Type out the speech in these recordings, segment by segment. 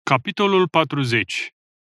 Capitolul 40.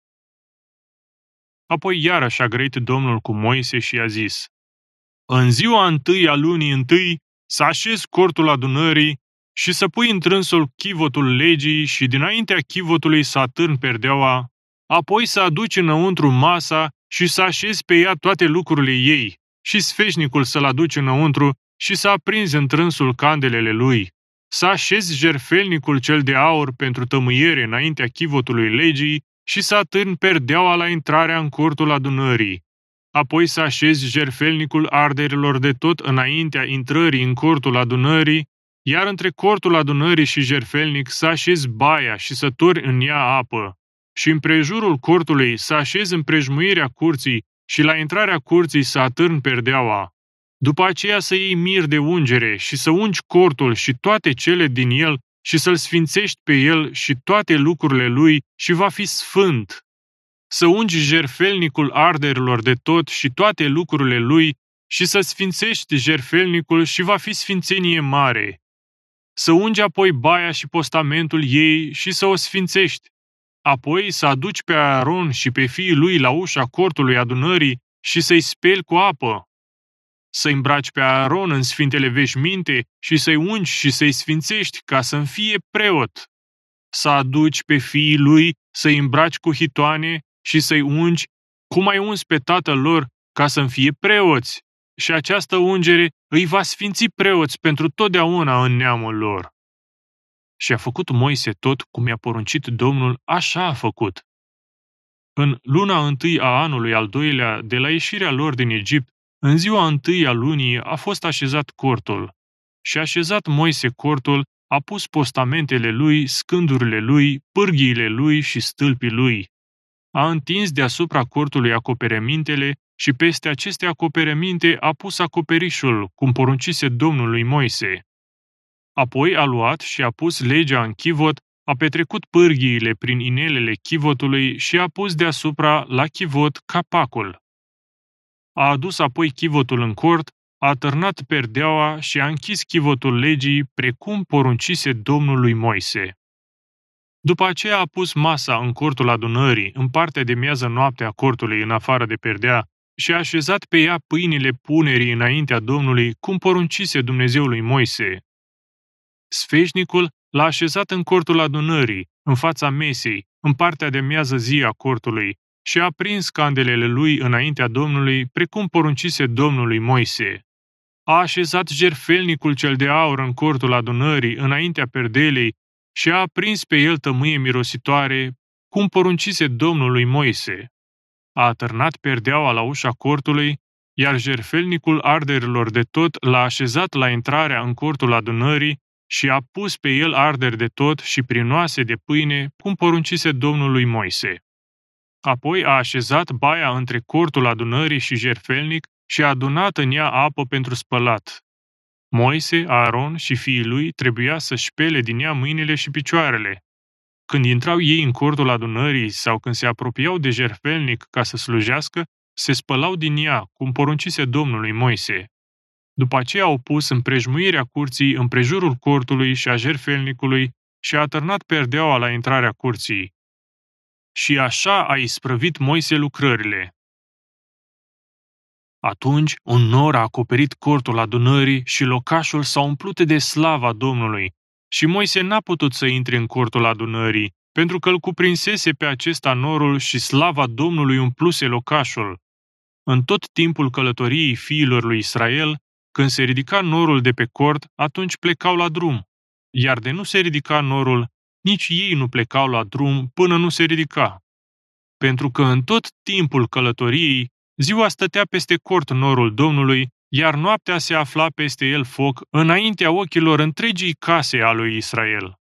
Apoi iarăși a grăit Domnul cu Moise și i-a zis: În ziua întâi a lunii întâi să așezi cortul adunării și să pui întrânsul chivotul legii și dinaintea chivotului să atârni perdeaua, apoi să aduci înăuntru masa și să așezi pe ea toate lucrurile ei și sfeșnicul să-l aduci înăuntru și să aprinzi întrânsul candelele lui. Să așezi jertfelnicul cel de aur pentru tămâiere înaintea chivotului legii și să atârni perdeaua la intrarea în cortul adunării. Apoi să așezi jertfelnicul arderilor de tot înaintea intrării în cortul adunării, iar între cortul adunării și jertfelnic să așezi baia și să tori în ea apă. Și împrejurul cortului să așezi împrejmuirea curții și la intrarea curții să atârni perdeaua. După aceea să iei mir de ungere și să ungi cortul și toate cele din el și să-l sfințești pe el și toate lucrurile lui și va fi sfânt. Să ungi jertfelnicul arderilor de tot și toate lucrurile lui și să sfințești jertfelnicul și va fi sfințenie mare. Să ungi apoi baia și postamentul ei și să o sfințești. Apoi să aduci pe Aaron și pe fiii lui la ușa cortului adunării și să-i speli cu apă. Să îmbraci pe Aaron în sfintele veșminte și să-i ungi și să-i sfințești ca să-mi fie preot. Să aduci pe fiii lui să-i îmbraci cu hitoane și să-i ungi cum ai uns pe tatăl lor ca să-mi fie preoți. Și această ungere îi va sfinți preoți pentru totdeauna în neamul lor. Și a făcut Moise tot cum i-a poruncit Domnul, așa a făcut. În luna întâi a anului al doilea de la ieșirea lor din Egipt, în ziua întâi a lunii a fost așezat cortul. Și așezat Moise cortul, a pus postamentele lui, scândurile lui, pârghiile lui și stâlpii lui. A întins deasupra cortului acoperămintele și peste aceste acoperăminte a pus acoperișul, cum poruncise Domnul lui Moise. Apoi a luat și a pus legea în chivot, a petrecut pârghiile prin inelele chivotului și a pus deasupra la chivot capacul. A adus apoi chivotul în cort, a târnat perdeaua și a închis chivotul legii, precum poruncise Domnul lui Moise. După aceea a pus masa în cortul adunării, în partea de miază noapte a cortului în afară de perdea, și a așezat pe ea pâinile punerii înaintea Domnului, cum poruncise Dumnezeul lui Moise. Sfeșnicul l-a așezat în cortul adunării, în fața mesei, în partea de miază zi a cortului, și a prins candelele lui înaintea Domnului, precum poruncise Domnului Moise. A așezat jertfelnicul cel de aur în cortul adunării, înaintea perdelei, și a aprins pe el tămâie mirositoare, cum poruncise Domnului Moise. A atârnat perdeaua la ușa cortului, iar jertfelnicul arderilor de tot l-a așezat la intrarea în cortul adunării și a pus pe el arderi de tot și prinoase de pâine, cum poruncise Domnului Moise. Apoi a așezat baia între cortul adunării și jertfelnic și a adunat în ea apă pentru spălat. Moise, Aaron și fiii lui trebuia să șpele din ea mâinile și picioarele. Când intrau ei în cortul adunării sau când se apropiau de jertfelnic ca să slujească, se spălau din ea, cum poruncise Domnului Moise. După aceea au pus împrejmuirea curții împrejurul cortului și a jertfelnicului și a atârnat perdeaua la intrarea curții. Și așa a isprăvit Moise lucrările. Atunci un nor a acoperit cortul adunării și locașul s-a umplut de slava Domnului. Și Moise n-a putut să intre în cortul adunării, pentru că îl cuprinsese pe acesta norul și slava Domnului umpluse locașul. În tot timpul călătoriei fiilor lui Israel, când se ridica norul de pe cort, atunci plecau la drum. Iar de nu se ridica norul, nici ei nu plecau la drum până nu se ridica. Pentru că în tot timpul călătoriei, ziua stătea peste cort norul Domnului, iar noaptea se afla peste el foc înaintea ochilor întregii case a lui Israel.